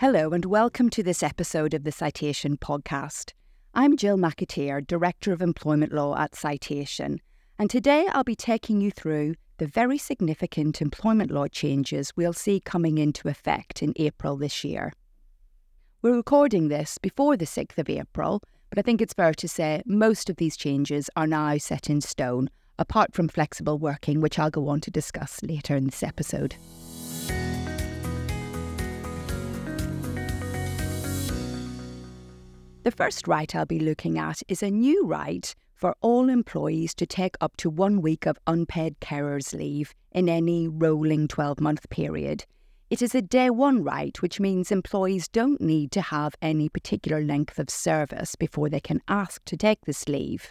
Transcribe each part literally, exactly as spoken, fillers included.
Hello and welcome to this episode of the Citation Podcast. I'm Jill McAteer, Director of Employment Law at Citation, and today I'll be taking you through the very significant employment law changes we'll see coming into effect in April this year. We're recording this before the sixth of April, but I think it's fair to say most of these changes are now set in stone, apart from flexible working, which I'll go on to discuss later in this episode. The first right I'll be looking at is a new right for all employees to take up to one week of unpaid carers leave in any rolling twelve-month period. It is a day one right, which means employees don't need to have any particular length of service before they can ask to take this leave.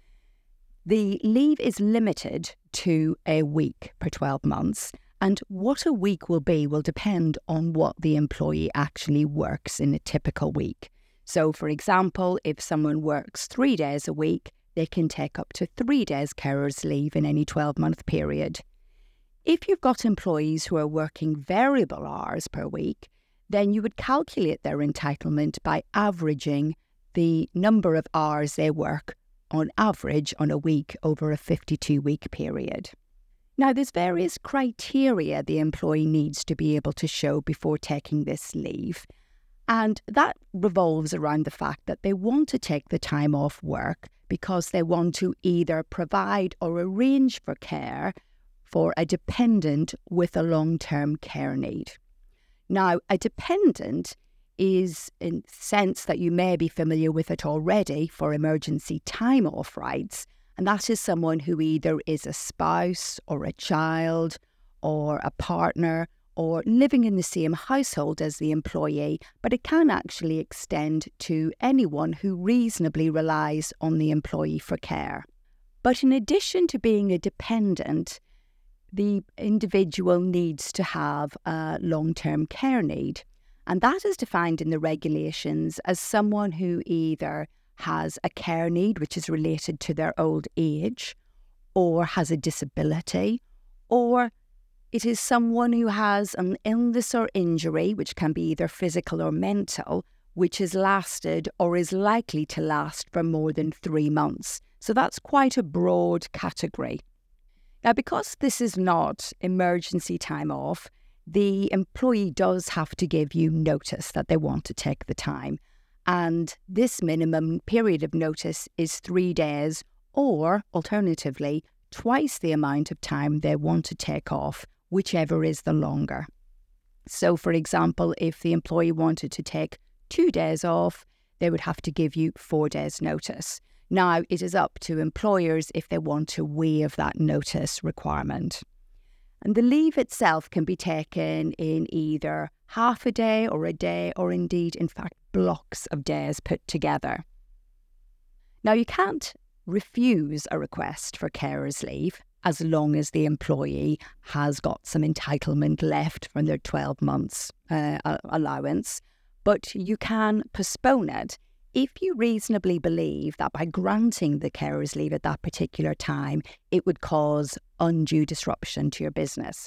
The leave is limited to a week per twelve months, and what a week will be will depend on what the employee actually works in a typical week. So, for example, if someone works three days a week, they can take up to three days carers leave in any twelve-month period. If you've got employees who are working variable hours per week, then you would calculate their entitlement by averaging the number of hours they work on average on a week over a fifty-two-week period. Now, there's various criteria the employee needs to be able to show before taking this leave. And that revolves around the fact that they want to take the time off work because they want to either provide or arrange for care for a dependent with a long-term care need. Now, a dependent is, in the sense that you may be familiar with it already, for emergency time off rights, and that is someone who either is a spouse or a child or a partner or living in the same household as the employee, but it can actually extend to anyone who reasonably relies on the employee for care. But in addition to being a dependent, the individual needs to have a long-term care need, and that is defined in the regulations as someone who either has a care need which is related to their old age, or has a disability, or it is someone who has an illness or injury, which can be either physical or mental, which has lasted or is likely to last for more than three months. So that's quite a broad category. Now, because this is not emergency time off, the employee does have to give you notice that they want to take the time. And this minimum period of notice is three days, or alternatively, twice the amount of time they want to take off, whichever is the longer. So, for example, if the employee wanted to take two days off, they would have to give you four days' notice. Now, it is up to employers if they want to waive that notice requirement. And the leave itself can be taken in either half a day or a day, or indeed, in fact, blocks of days put together. Now, you can't refuse a request for carers leave as long as the employee has got some entitlement left from their twelve months uh, allowance, but you can postpone it if you reasonably believe that by granting the carers leave at that particular time, it would cause undue disruption to your business.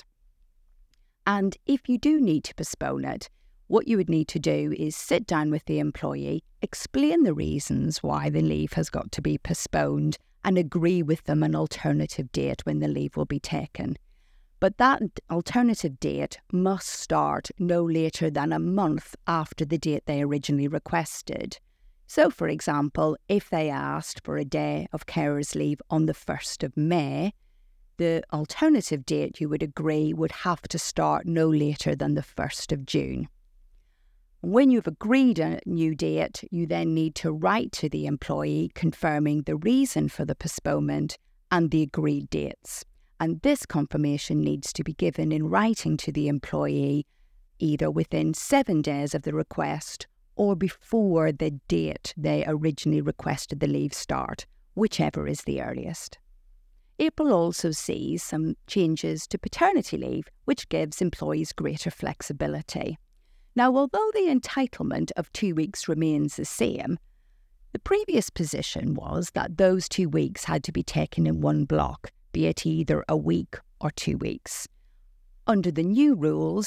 And if you do need to postpone it, what you would need to do is sit down with the employee, explain the reasons why the leave has got to be postponed, and agree with them an alternative date when the leave will be taken. But that alternative date must start no later than a month after the date they originally requested. So, for example, if they asked for a day of carers leave on the first of May, the alternative date you would agree would have to start no later than the first of June. When you've agreed a new date, you then need to write to the employee confirming the reason for the postponement and the agreed dates. And this confirmation needs to be given in writing to the employee either within seven days of the request or before the date they originally requested the leave start, whichever is the earliest. April also sees some changes to paternity leave, which gives employees greater flexibility. Now, although the entitlement of two weeks remains the same, the previous position was that those two weeks had to be taken in one block, be it either a week or two weeks. Under the new rules,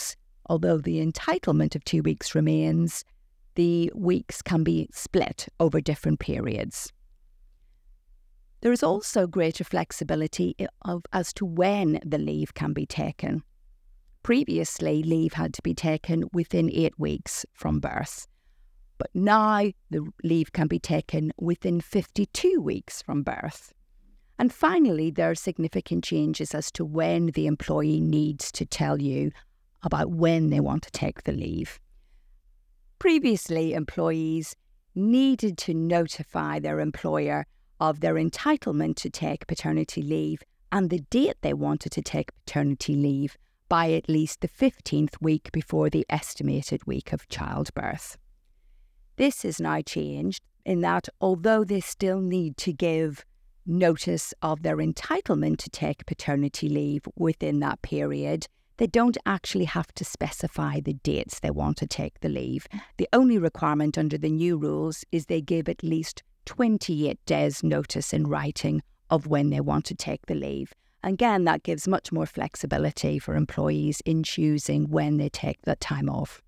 although the entitlement of two weeks remains, the weeks can be split over different periods. There is also greater flexibility of, as to when the leave can be taken. Previously, leave had to be taken within eight weeks from birth, but now the leave can be taken within fifty-two weeks from birth. And finally, there are significant changes as to when the employee needs to tell you about when they want to take the leave. Previously, employees needed to notify their employer of their entitlement to take paternity leave and the date they wanted to take paternity leave by at least the fifteenth week before the estimated week of childbirth. This is now changed in that although they still need to give notice of their entitlement to take paternity leave within that period, they don't actually have to specify the dates they want to take the leave. The only requirement under the new rules is they give at least twenty-eight days notice in writing of when they want to take the leave. Again, that gives much more flexibility for employees in choosing when they take that time off.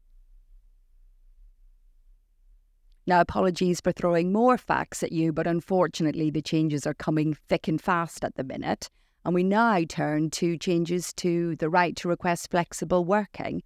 Now, apologies for throwing more facts at you, but unfortunately the changes are coming thick and fast at the minute. And we now turn to changes to the right to request flexible working.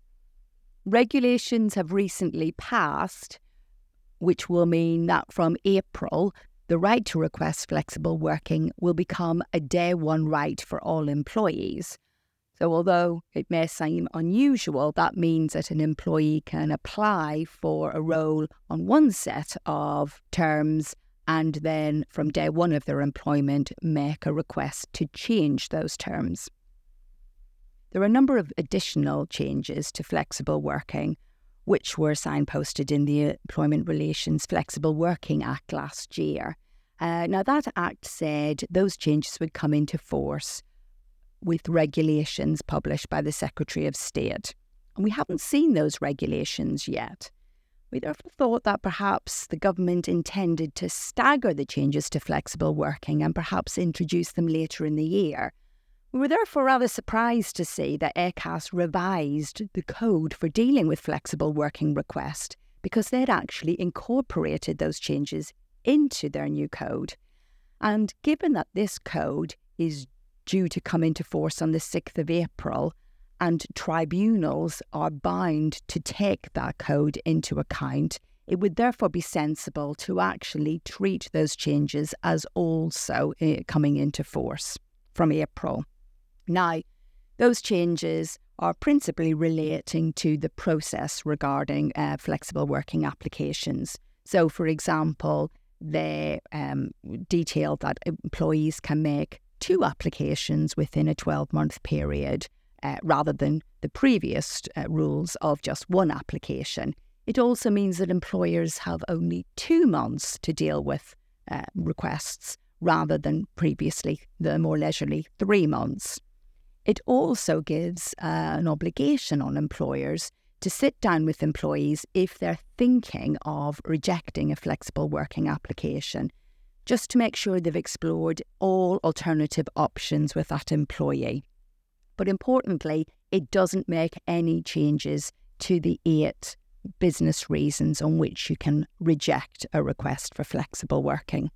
Regulations have recently passed, which will mean that from April, the right to request flexible working will become a day one right for all employees. So although it may seem unusual, that means that an employee can apply for a role on one set of terms and then from day one of their employment make a request to change those terms. There are a number of additional changes to flexible working, which were signposted in the Employment Relations Flexible Working Act last year. Uh, now, that act said those changes would come into force with regulations published by the Secretary of State. And we haven't seen those regulations yet. We therefore thought that perhaps the government intended to stagger the changes to flexible working and perhaps introduce them later in the year. We were therefore rather surprised to see that A C A S revised the code for dealing with flexible working requests because they'd actually incorporated those changes into their new code. And given that this code is due to come into force on the sixth of April, and tribunals are bound to take that code into account, it would therefore be sensible to actually treat those changes as also uh, coming into force from April. Now, those changes are principally relating to the process regarding uh, flexible working applications. So, for example, they um, detail that employees can make two applications within a twelve-month period, Uh, rather than the previous uh, rules of just one application. It also means that employers have only two months to deal with uh, requests rather than previously the more leisurely three months. It also gives uh, an obligation on employers to sit down with employees if they're thinking of rejecting a flexible working application, just to make sure they've explored all alternative options with that employee. But importantly, it doesn't make any changes to the eight business reasons on which you can reject a request for flexible working.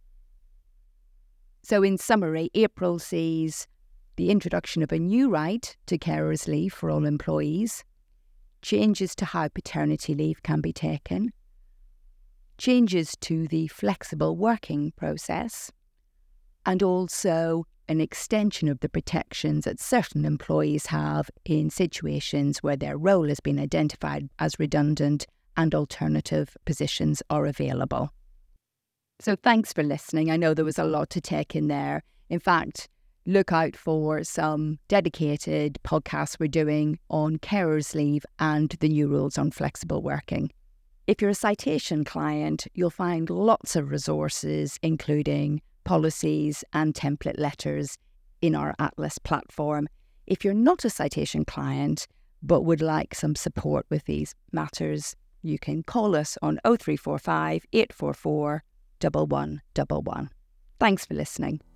So in summary, April sees the introduction of a new right to carers' leave for all employees, changes to how paternity leave can be taken, changes to the flexible working process, and also an extension of the protections that certain employees have in situations where their role has been identified as redundant and alternative positions are available. So thanks for listening. I know there was a lot to take in there. In fact, look out for some dedicated podcasts we're doing on carers' leave and the new rules on flexible working. If you're a citation client, you'll find lots of resources, including policies and template letters in our Atlas platform. If you're not a citation client but would like some support with these matters, you can call us on oh three four five, eight four four, one one one one. Thanks for listening.